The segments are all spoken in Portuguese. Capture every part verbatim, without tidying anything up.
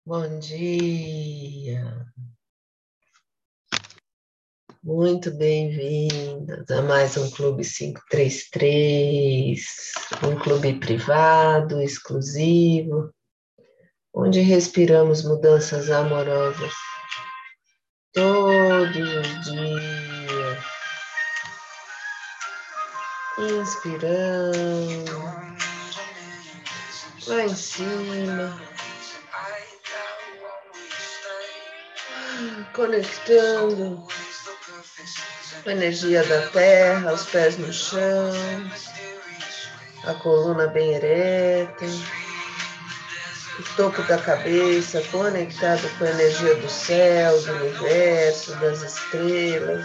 Bom dia, muito bem-vindas a mais um Clube quinhentos e trinta e três, um clube privado, exclusivo, onde respiramos mudanças amorosas todos os dias, inspirando, lá em cima, conectando com a energia da terra, os pés no chão, a coluna bem ereta, o topo da cabeça conectado com a energia do céu, do universo, das estrelas,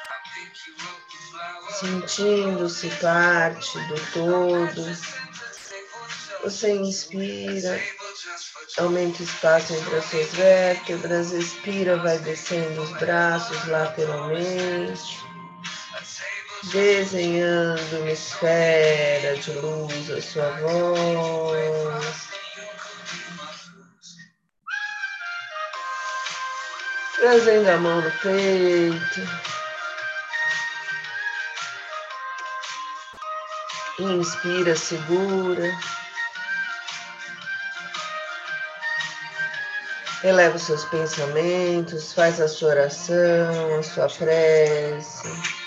sentindo-se parte do todo. Você inspira, aumenta o espaço entre as suas vértebras, expira, vai descendo os braços lateralmente, desenhando uma esfera de luz à sua voz. Trazendo a mão no peito. Inspira, segura. Eleva os seus pensamentos, faz a sua oração, a sua prece.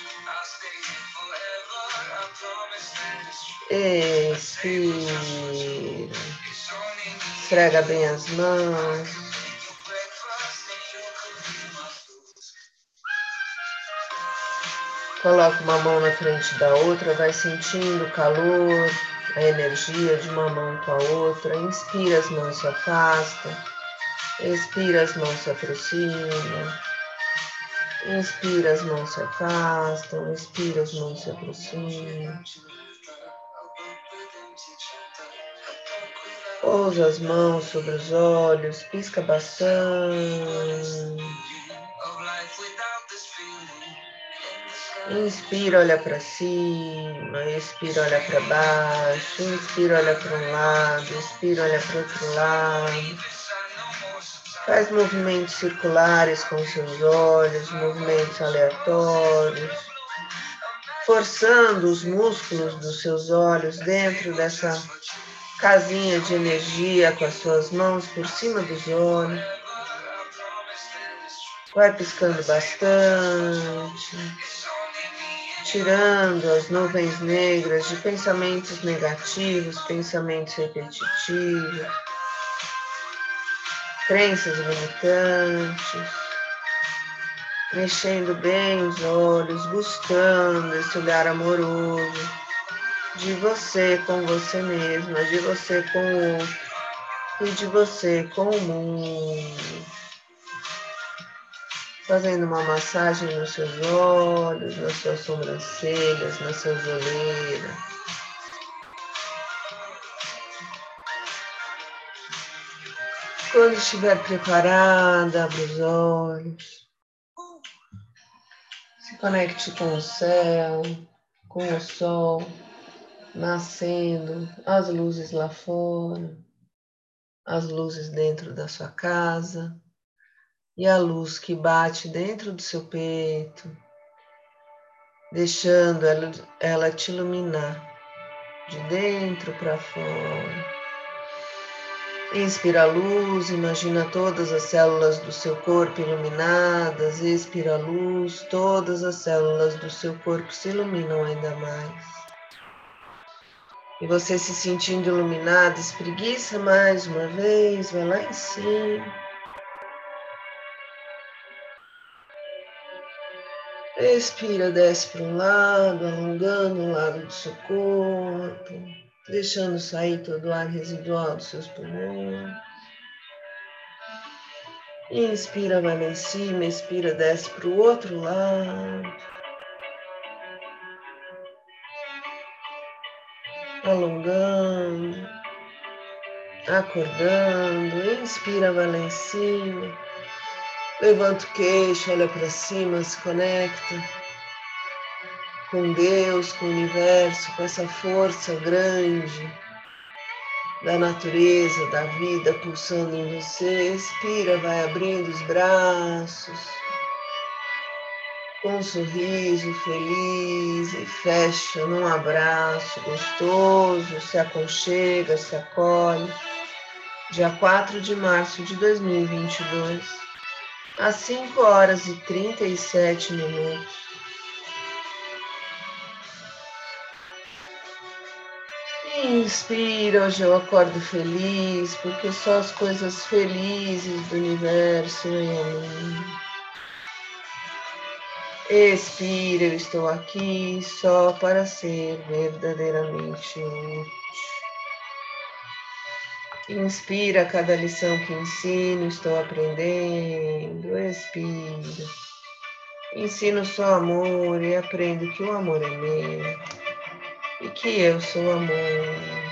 Expira. Esfrega bem as mãos. Coloca uma mão na frente da outra, vai sentindo o calor, a energia de uma mão com a outra. Inspira, as mãos se afastam. Expira, as mãos se aproximam. Inspira, as mãos se afastam. Expira, as mãos se aproximam. Pousa as mãos sobre os olhos, pisca bastante. Inspira, olha para cima. Expira, olha para baixo. Inspira, olha para um lado. Expira, olha para outro lado. Faz movimentos circulares com seus olhos, movimentos aleatórios, forçando os músculos dos seus olhos dentro dessa casinha de energia com as suas mãos por cima dos olhos. Vai piscando bastante, tirando as nuvens negras de pensamentos negativos, pensamentos repetitivos, crenças limitantes, mexendo bem os olhos, buscando esse olhar amoroso de você com você mesma, de você com o outro e de você com o mundo. Fazendo uma massagem nos seus olhos, nas suas sobrancelhas, nas suas olheiras. Quando estiver preparada, abra os olhos. Se conecte com o céu, com o sol, nascendo, as luzes lá fora, as luzes dentro da sua casa e a luz que bate dentro do seu peito, deixando ela, ela te iluminar de dentro para fora. Inspira a luz, imagina todas as células do seu corpo iluminadas. Expira a luz, todas as células do seu corpo se iluminam ainda mais. E você se sentindo iluminado, espreguiça mais uma vez, vai lá em cima. Expira, desce para um lado, alongando o lado do seu corpo, deixando sair todo o ar residual dos seus pulmões. Inspira, vai lá em cima, expira, desce para o outro lado. Alongando, acordando, inspira, vai lá em cima. Levanta o queixo, olha para cima, se conecta com Deus, com o universo, com essa força grande da natureza, da vida pulsando em você. Expira, vai abrindo os braços com um sorriso feliz e fecha num abraço gostoso, se aconchega, se acolhe. Dia quatro de março de dois mil e vinte e dois, às cinco horas e trinta e sete minutos. Inspira, hoje eu acordo feliz, porque só as coisas felizes do universo vêm a mim. Expira, eu estou aqui só para ser verdadeiramente útil. Inspira, cada lição que ensino, estou aprendendo. Expira. Ensino só amor e aprendo que o amor é meu e que eu sou amor.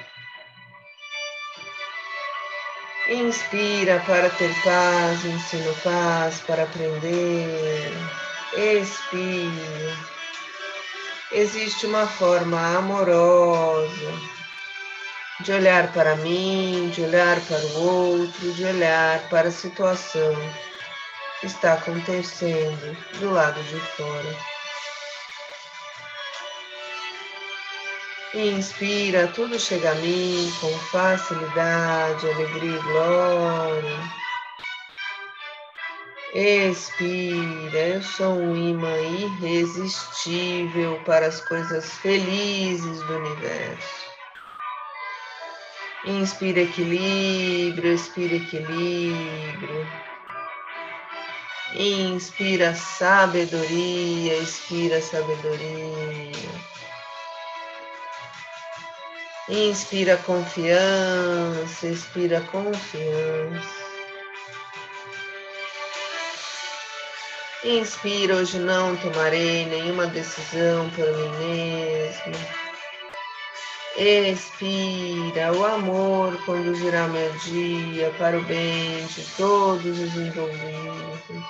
Inspira para ter paz, ensino paz para aprender. Expira. Existe uma forma amorosa de olhar para mim, de olhar para o outro, de olhar para a situação que está acontecendo do lado de fora. Inspira, tudo chega a mim com facilidade, alegria e glória. Expira, eu sou um imã irresistível para as coisas felizes do universo. Inspira equilíbrio, expira equilíbrio. Inspira sabedoria, expira sabedoria. Inspira confiança, expira confiança. Inspira, hoje não tomarei nenhuma decisão por mim mesmo. Expira, o amor conduzirá meu dia para o bem de todos os envolvidos.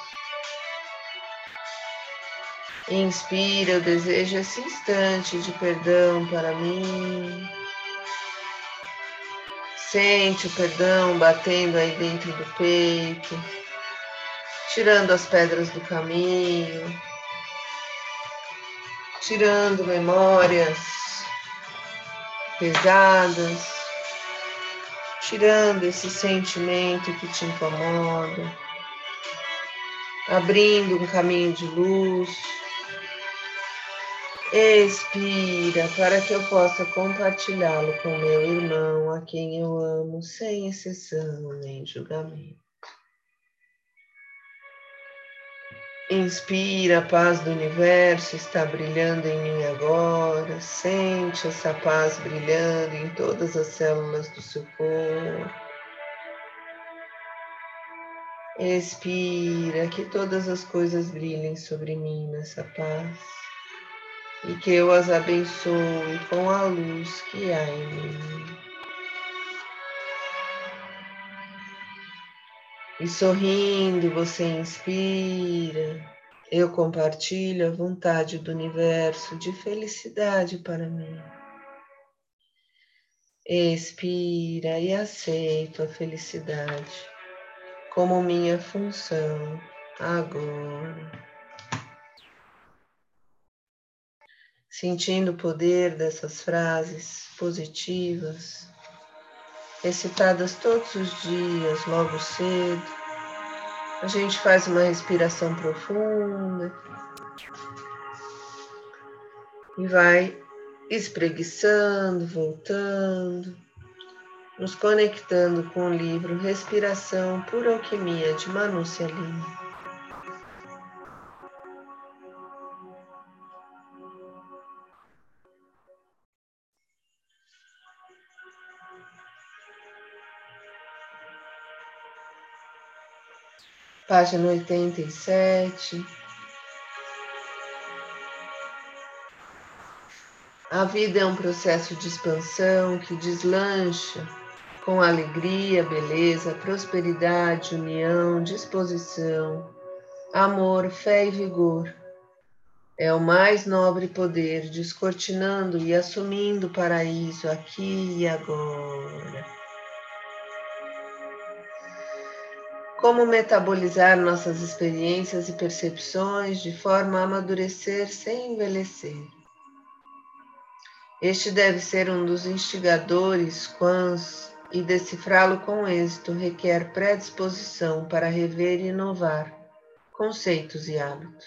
Inspira, eu desejo esse instante de perdão para mim. Sente o perdão batendo aí dentro do peito, tirando as pedras do caminho, tirando memórias pesadas, tirando esse sentimento que te incomoda, abrindo um caminho de luz. Expira para que eu possa compartilhá-lo com meu irmão, a quem eu amo, sem exceção nem julgamento. Inspira, a paz do universo está brilhando em mim agora. Sente essa paz brilhando em todas as células do seu corpo. Expira, que todas as coisas brilhem sobre mim nessa paz. E que eu as abençoe com a luz que há em mim. E sorrindo, você inspira. Eu compartilho a vontade do universo de felicidade para mim. Expira e aceito a felicidade como minha função agora. Sentindo o poder dessas frases positivas, recitadas todos os dias, logo cedo, a gente faz uma respiração profunda e vai espreguiçando, voltando, nos conectando com o livro Respiração por Alquimia de Manu Celina. Página oitenta e sete. A vida é um processo de expansão que deslancha com alegria, beleza, prosperidade, união, disposição, amor, fé e vigor. É o mais nobre poder, descortinando e assumindo o paraíso aqui e agora. Como metabolizar nossas experiências e percepções de forma a amadurecer sem envelhecer. Este deve ser um dos instigadores quans, e decifrá-lo com êxito requer predisposição para rever e inovar conceitos e hábitos.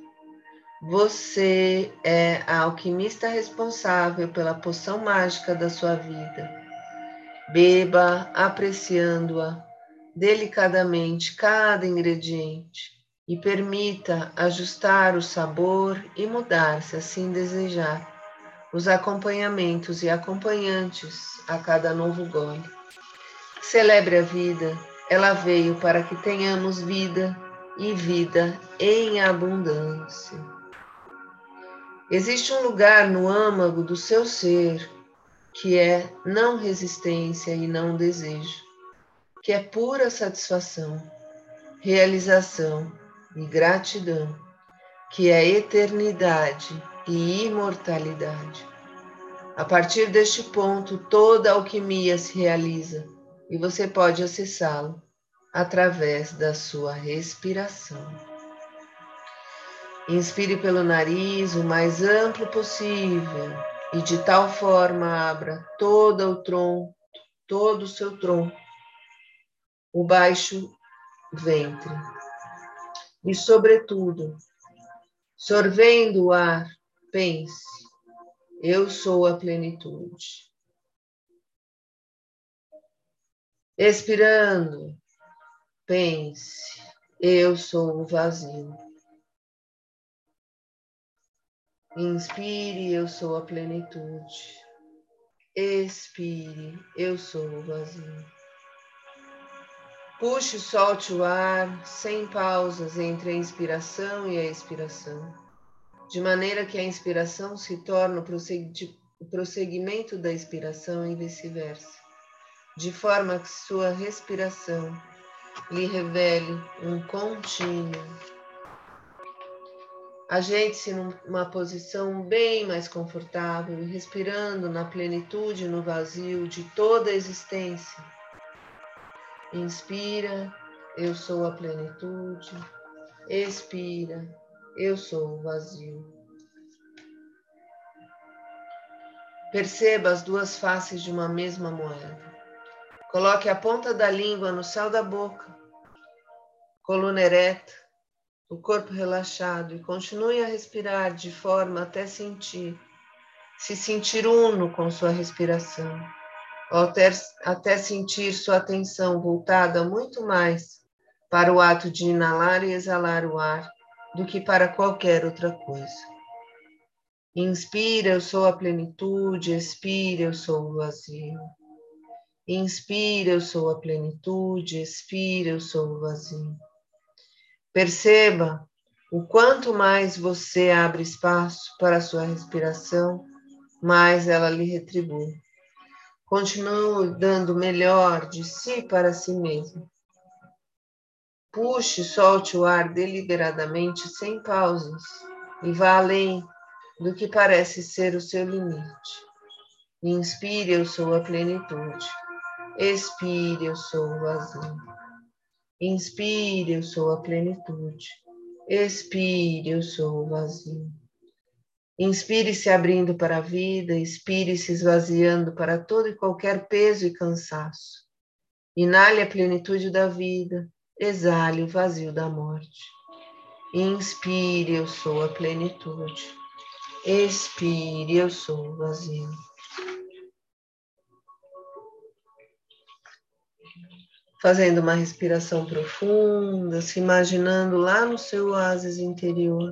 Você é a alquimista responsável pela poção mágica da sua vida. Beba, apreciando-a delicadamente cada ingrediente e permita ajustar o sabor e mudar, se assim desejar, os acompanhamentos e acompanhantes a cada novo gole. Celebre a vida, ela veio para que tenhamos vida e vida em abundância. Existe um lugar no âmago do seu ser que é não resistência e não desejo, que é pura satisfação, realização e gratidão, que é eternidade e imortalidade. A partir deste ponto, toda a alquimia se realiza e você pode acessá-lo através da sua respiração. Inspire pelo nariz o mais amplo possível e de tal forma abra todo o tronco, todo o seu tronco, o baixo ventre. E, sobretudo, sorvendo o ar, pense, eu sou a plenitude. Expirando, pense, eu sou o vazio. Inspire, eu sou a plenitude. Expire, eu sou o vazio. Puxe e solte o ar sem pausas entre a inspiração e a expiração, de maneira que a inspiração se torne o prosseguimento da expiração e vice-versa, de forma que sua respiração lhe revele um contínuo. Ajeite-se numa posição bem mais confortável e respirando na plenitude e no vazio de toda a existência. Inspira, eu sou a plenitude. Expira, eu sou o vazio. Perceba as duas faces de uma mesma moeda. Coloque a ponta da língua no céu da boca, coluna ereta, o corpo relaxado e continue a respirar de forma até sentir, se sentir uno com sua respiração, ou até, até sentir sua atenção voltada muito mais para o ato de inalar e exalar o ar do que para qualquer outra coisa. Inspira, eu sou a plenitude, expira, eu sou o vazio. Inspira, eu sou a plenitude, expira, eu sou o vazio. Perceba o quanto mais você abre espaço para a sua respiração, mais ela lhe retribui. Continue dando o melhor de si para si mesmo. Puxe e solte o ar deliberadamente, sem pausas, e vá além do que parece ser o seu limite. Inspire, eu sou a plenitude. Expire, eu sou o vazio. Inspire, eu sou a plenitude. Expire, eu sou o vazio. Inspire se abrindo para a vida, expire se esvaziando para todo e qualquer peso e cansaço. Inale a plenitude da vida, exale o vazio da morte. Inspire, eu sou a plenitude. Expire, eu sou o vazio. Fazendo uma respiração profunda, se imaginando lá no seu oásis interior.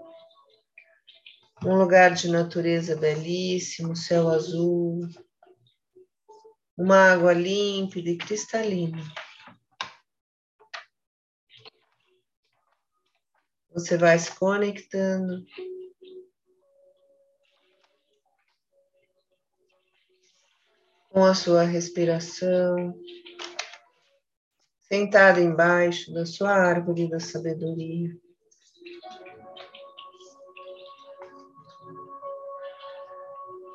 Um lugar de natureza belíssimo, céu azul, uma água límpida e cristalina. Você vai se conectando com a sua respiração, sentada embaixo da sua árvore da sabedoria.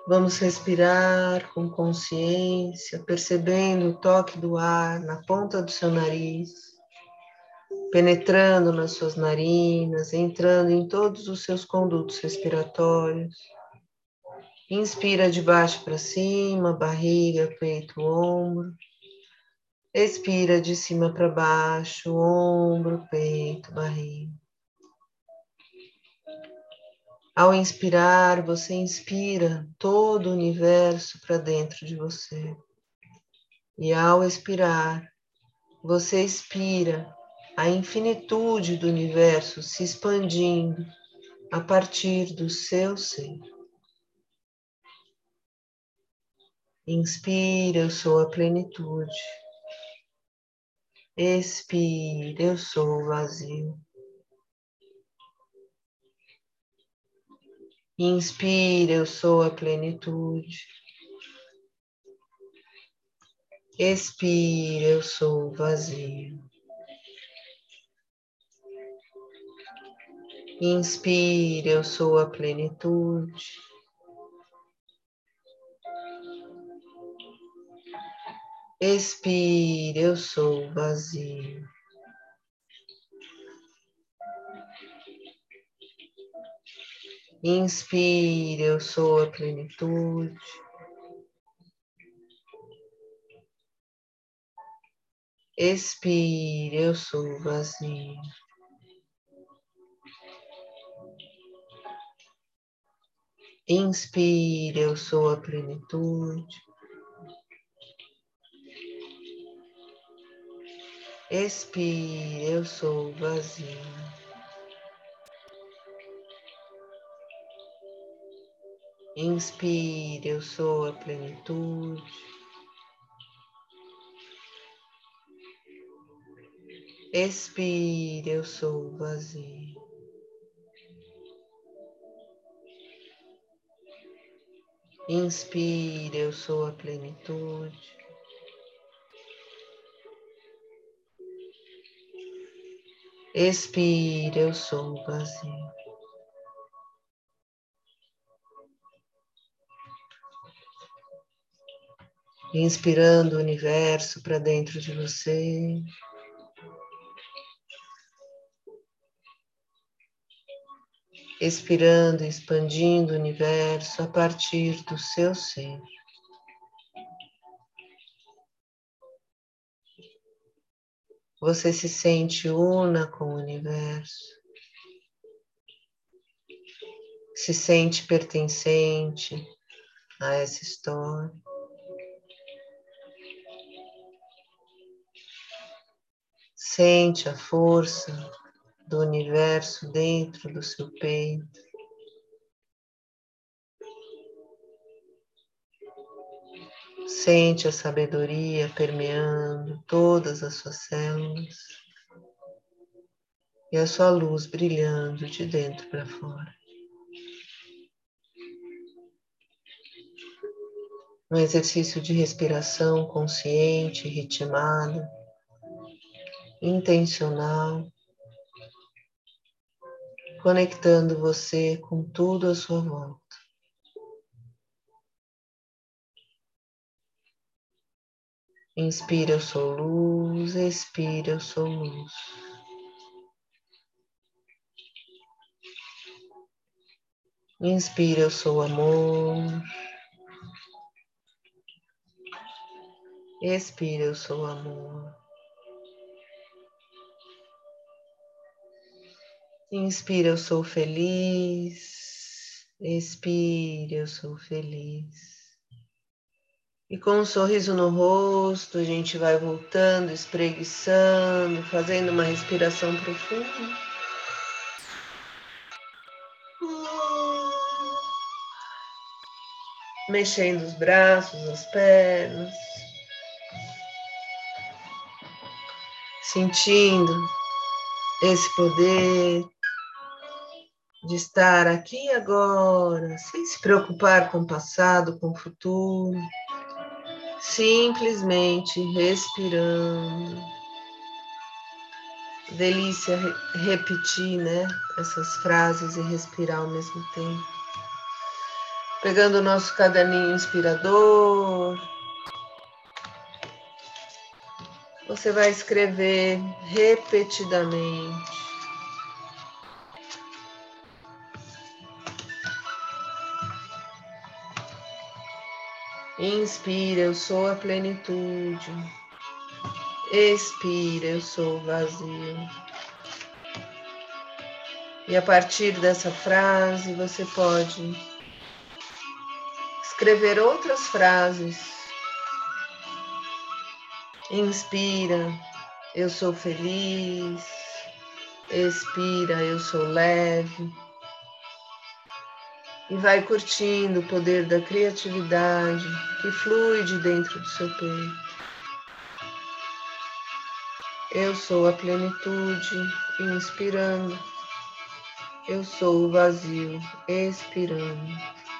Vamos respirar com consciência, percebendo o toque do ar na ponta do seu nariz, penetrando nas suas narinas, entrando em todos os seus condutos respiratórios. Inspira de baixo para cima, barriga, peito, ombro. Expira de cima para baixo, ombro, peito, barriga. Ao inspirar, você inspira todo o universo para dentro de você. E ao expirar, você expira a infinitude do universo se expandindo a partir do seu ser. Inspira, eu sou a plenitude. Expira, eu sou o vazio. Inspira, eu sou a plenitude. Expira, eu sou o vazio. Inspira, eu sou a plenitude. Expira, eu sou o vazio. Inspira, eu sou a plenitude. Expira, eu sou o vazio. Inspira, eu sou a plenitude. Expira, eu sou o vazio. Inspira, eu sou a plenitude. Expira, eu sou o vazio. Inspira, eu sou a plenitude. Expira, eu sou o vazio. Inspirando o universo para dentro de você. Expirando e expandindo o universo a partir do seu ser. Você se sente una com o universo. Se sente pertencente a essa história. Sente a força do universo dentro do seu peito. Sente a sabedoria permeando todas as suas células e a sua luz brilhando de dentro para fora. Um exercício de respiração consciente, ritmado, intencional, conectando você com tudo à sua volta. Inspira, eu sou luz, expira, eu sou luz. Inspira, eu sou amor. Expira, eu sou amor. Inspira, eu sou feliz. Expira, eu sou feliz. E com um sorriso no rosto, a gente vai voltando, espreguiçando, fazendo uma respiração profunda. Mexendo os braços, as pernas. Sentindo esse poder de estar aqui e agora, sem se preocupar com o passado, com o futuro. Simplesmente respirando. Delícia repetir, né, essas frases e respirar ao mesmo tempo. Pegando o nosso caderninho inspirador, você vai escrever repetidamente. Inspira, eu sou a plenitude. Expira, eu sou o vazio. E a partir dessa frase, você pode escrever outras frases. Inspira, eu sou feliz. Expira, eu sou leve. E vai curtindo o poder da criatividade que flui de dentro do seu peito. Eu sou a plenitude, inspirando. Eu sou o vazio, expirando.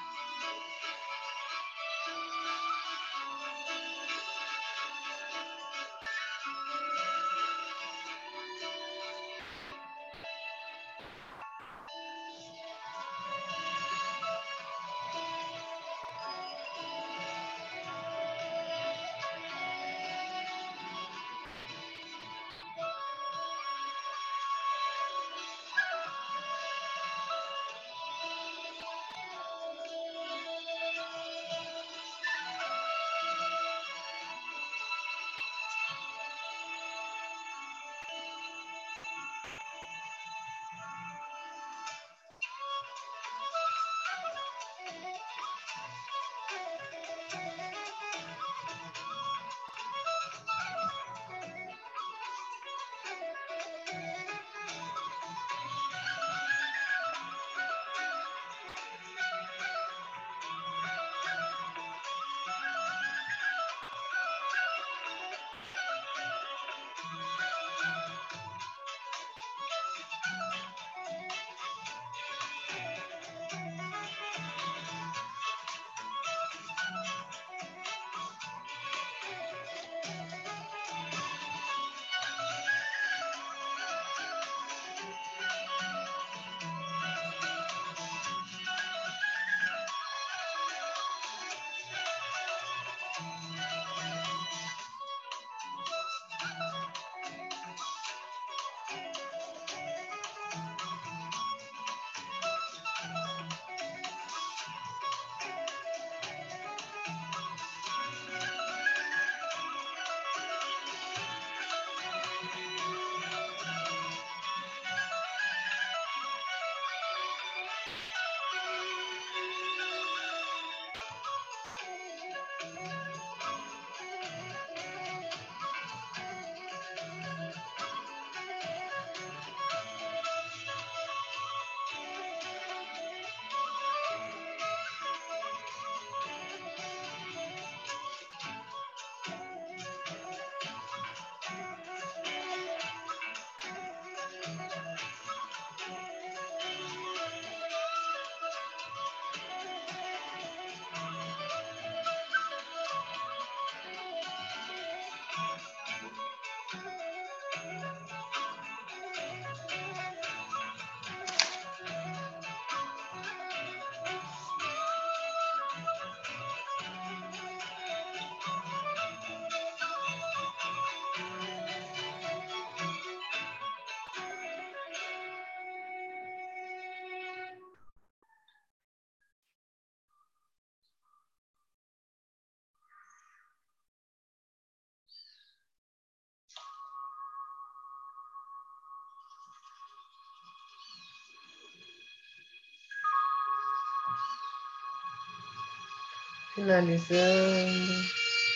Finalizando.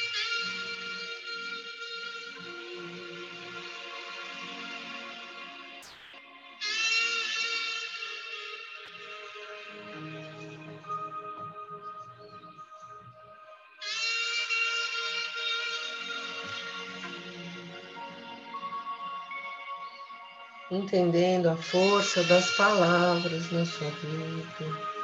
Entendendo a força das palavras na sua vida.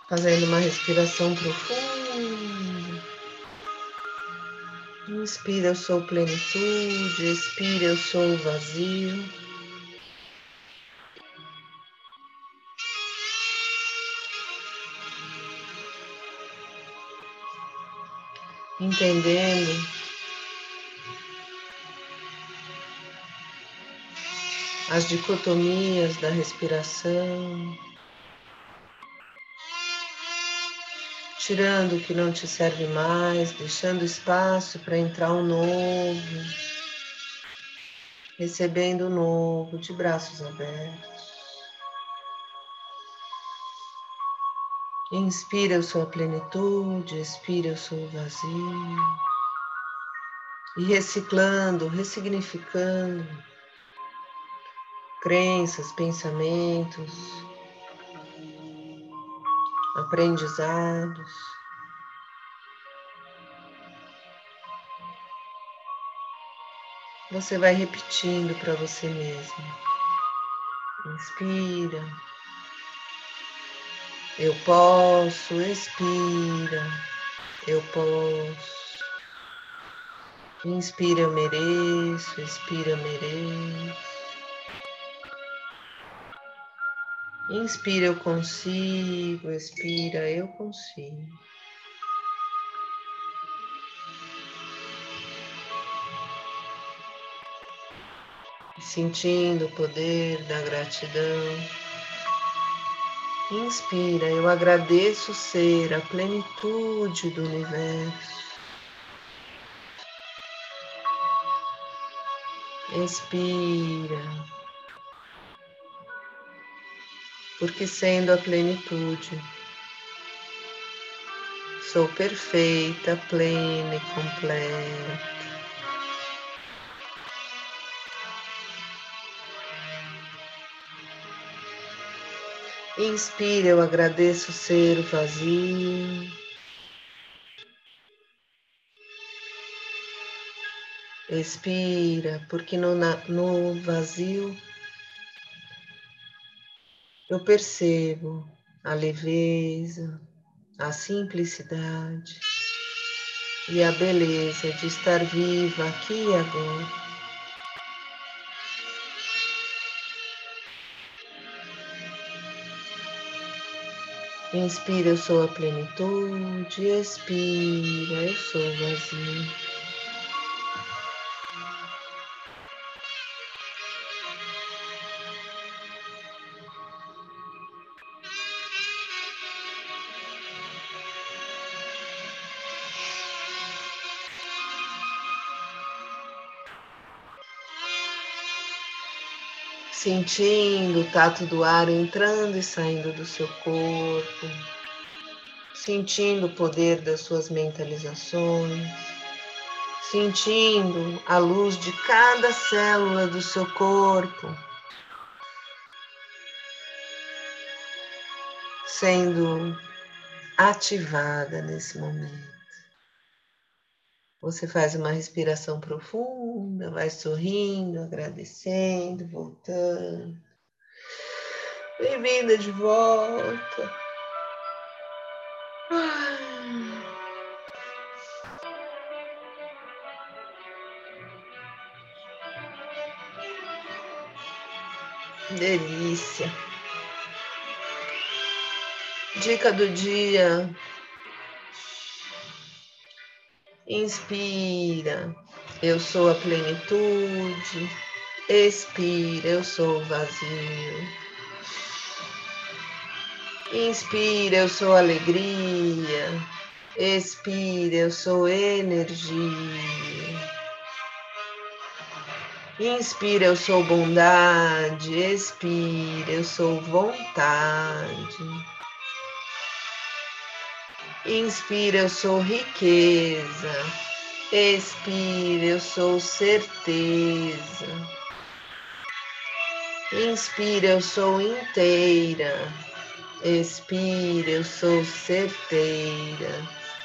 Fazendo uma respiração profunda. Inspira, eu sou plenitude. Expira, eu sou vazio. Entendendo as dicotomias da respiração. Tirando o que não te serve mais, deixando espaço para entrar um novo, recebendo o novo de braços abertos. Inspira, eu sou a plenitude, expira, eu sou o vazio. E reciclando, ressignificando crenças, pensamentos, aprendizados. Você vai repetindo para você mesmo. Inspira. Eu posso, expira. Eu posso. Inspira, eu mereço. Expira, eu mereço. Inspira, eu consigo. Expira, eu consigo. Sentindo o poder da gratidão. Inspira, eu agradeço ser a plenitude do universo. Expira, porque sendo a plenitude, sou perfeita, plena e completa. Inspira, eu agradeço ser o vazio. Expira, porque no, no vazio eu percebo a leveza, a simplicidade e a beleza de estar viva aqui e agora. Inspira, eu sou a plenitude. Expira, eu sou o vazio. Sentindo o tato do ar entrando e saindo do seu corpo. Sentindo o poder das suas mentalizações. Sentindo a luz de cada célula do seu corpo sendo ativada nesse momento. Você faz uma respiração profunda, vai sorrindo, agradecendo, voltando. Bem-vinda de volta. Delícia. Dica do dia. Inspira, eu sou a plenitude. Expira, eu sou o vazio. Inspira, eu sou alegria. Expira, eu sou energia. Inspira, eu sou bondade. Expira, eu sou vontade. Inspira, eu sou riqueza. Expira, eu sou certeza. Inspira, eu sou inteira. Expira, eu sou certeira.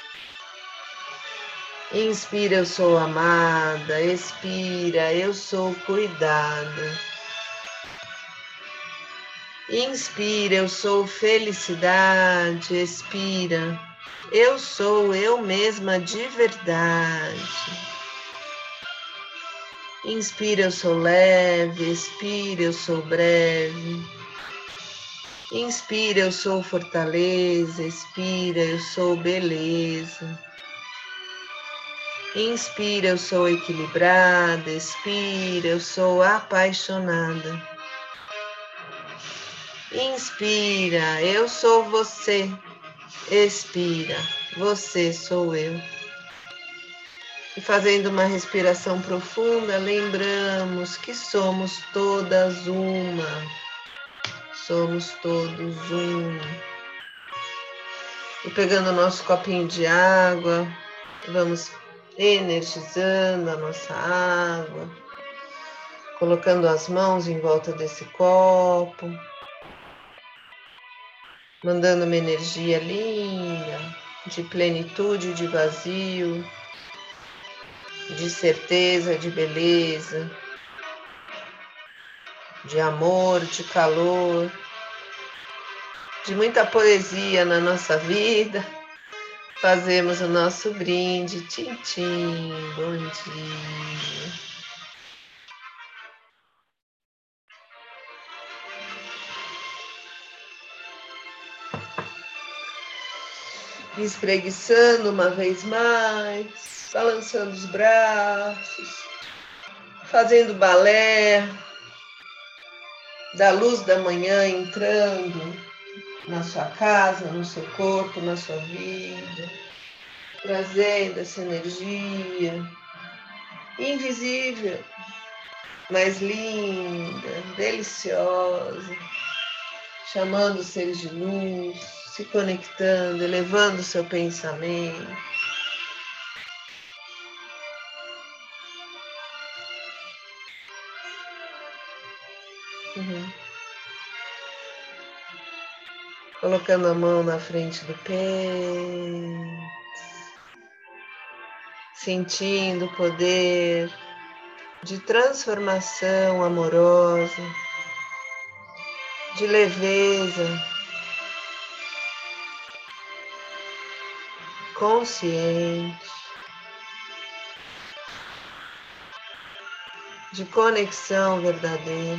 Inspira, eu sou amada. Expira, eu sou cuidada. Inspira, eu sou felicidade. Expira, eu sou eu mesma de verdade. Inspira, eu sou leve. Expira, eu sou breve. Inspira, eu sou fortaleza. Expira, eu sou beleza. Inspira, eu sou equilibrada. Expira, eu sou apaixonada. Inspira, eu sou você. Expira, você sou eu. E fazendo uma respiração profunda, lembramos que somos todas uma. Somos todos um. E pegando o nosso copinho de água, vamos energizando a nossa água, colocando as mãos em volta desse copo, mandando uma energia linda, de plenitude, de vazio, de certeza, de beleza, de amor, de calor, de muita poesia na nossa vida. Fazemos o nosso brinde. Tchim, tchim. Bom dia. Espreguiçando uma vez mais, balançando os braços, fazendo balé, da luz da manhã entrando na sua casa, no seu corpo, na sua vida, trazendo essa energia invisível, mas linda, deliciosa, chamando os seres de luz, se conectando, elevando o seu pensamento. Uhum. Colocando a mão na frente do peito, sentindo o poder de transformação amorosa, de leveza, consciente, de conexão verdadeira.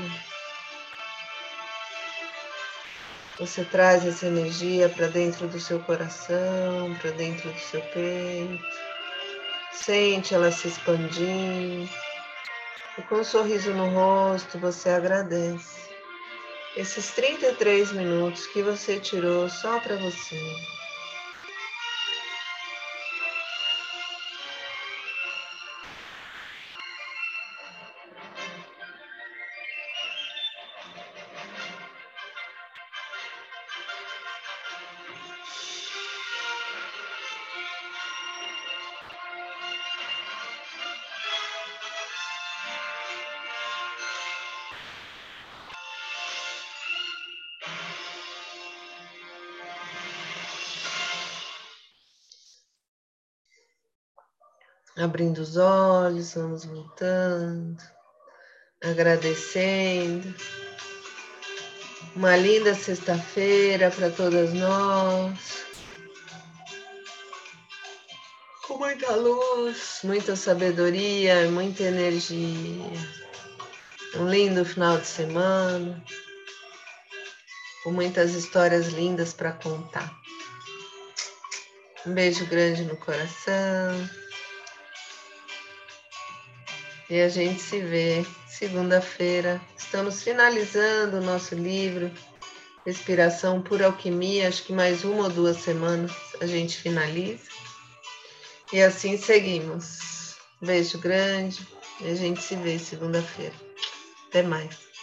Você traz essa energia para dentro do seu coração, para dentro do seu peito. Sente ela se expandindo. E com um sorriso no rosto, você agradece esses trinta e três minutos que você tirou só para você. Abrindo os olhos, vamos voltando, agradecendo. Uma linda sexta-feira para todas nós. Com muita luz, muita sabedoria, muita energia. Um lindo final de semana. Com muitas histórias lindas para contar. Um beijo grande no coração. E a gente se vê segunda-feira. Estamos finalizando o nosso livro Respiração por Alquimia. Acho que mais uma ou duas semanas a gente finaliza. E assim seguimos. Beijo grande e a gente se vê segunda-feira. Até mais.